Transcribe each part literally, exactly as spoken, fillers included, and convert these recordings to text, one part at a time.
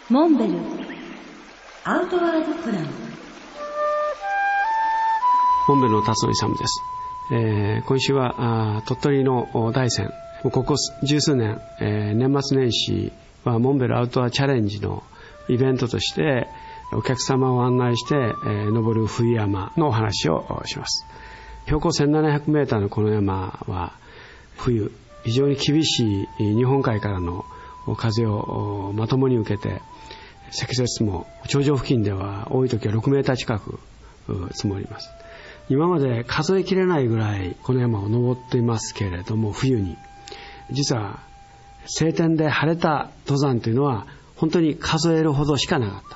モンベルアウトワードプラン。 モンベルの辰野勇です。えー、今週は鳥取の大山、ここ十数年、えー、年末年始はモンベルアウトワーチャレンジのイベントとしてお客様を案内して、えー、登る冬山のお話をします。標高せんななひゃくメーターのこの山は冬非常に厳しい日本海からの風をまともに受けて、積雪も頂上付近では多い時はろくメーター近く積もります。今まで数えきれないぐらいこの山を登っていますけれども、冬に実は晴天で晴れた登山というのは本当に数えるほどしかなかった。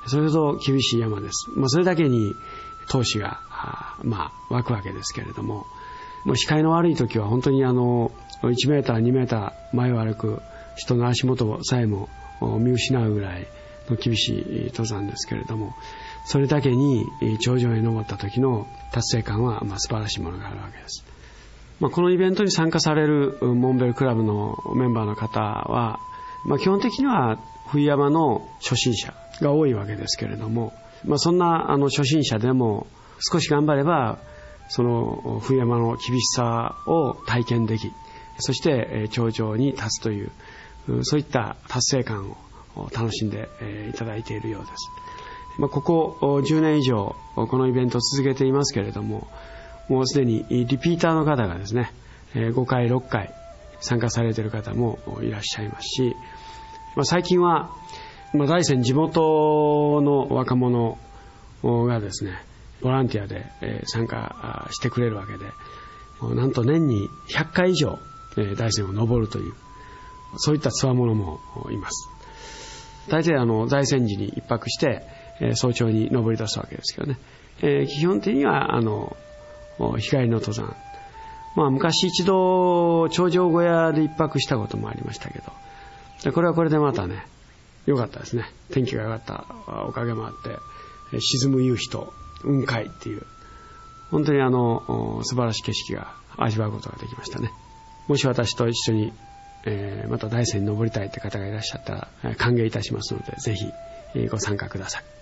それほど厳しい山です。まあ、それだけに闘志がまあ湧くわけですけれども、もう視界の悪い時は本当にあのいちメーターにメーター前を歩く人の足元さえも見失うぐらいの厳しい登山ですけれども、それだけに頂上へ登った時の達成感はまあ素晴らしいものがあるわけです。まあ、このイベントに参加されるモンベルクラブのメンバーの方は、まあ、基本的には冬山の初心者が多いわけですけれども、まあ、そんなあの初心者でも少し頑張ればその冬山の厳しさを体験でき、そして頂上に立つというそういった達成感を楽しんでいただいているようです。まあ、ここじゅうねん以上このイベントを続けていますけれども、もうすでにリピーターの方がですねごかいろっかい参加されている方もいらっしゃいますし、まあ、最近は大山地元の若者がですねボランティアで参加してくれるわけで、なんと年にひゃっかい以上大山を登るというそういったつわものもいます。大体あの大山寺に一泊して早朝に登り出すわけですけどね、えー、基本的にはあの日帰りの登山、まあ、昔一度頂上小屋で一泊したこともありましたけど、これはこれでまたね良かったですね。天気が良かったおかげもあって沈む夕日と雲海っていう本当にあの素晴らしい景色が味わうことができましたね。もし私と一緒に、えー、また大山に登りたいという方がいらっしゃったら歓迎いたしますので、ぜひご参加ください。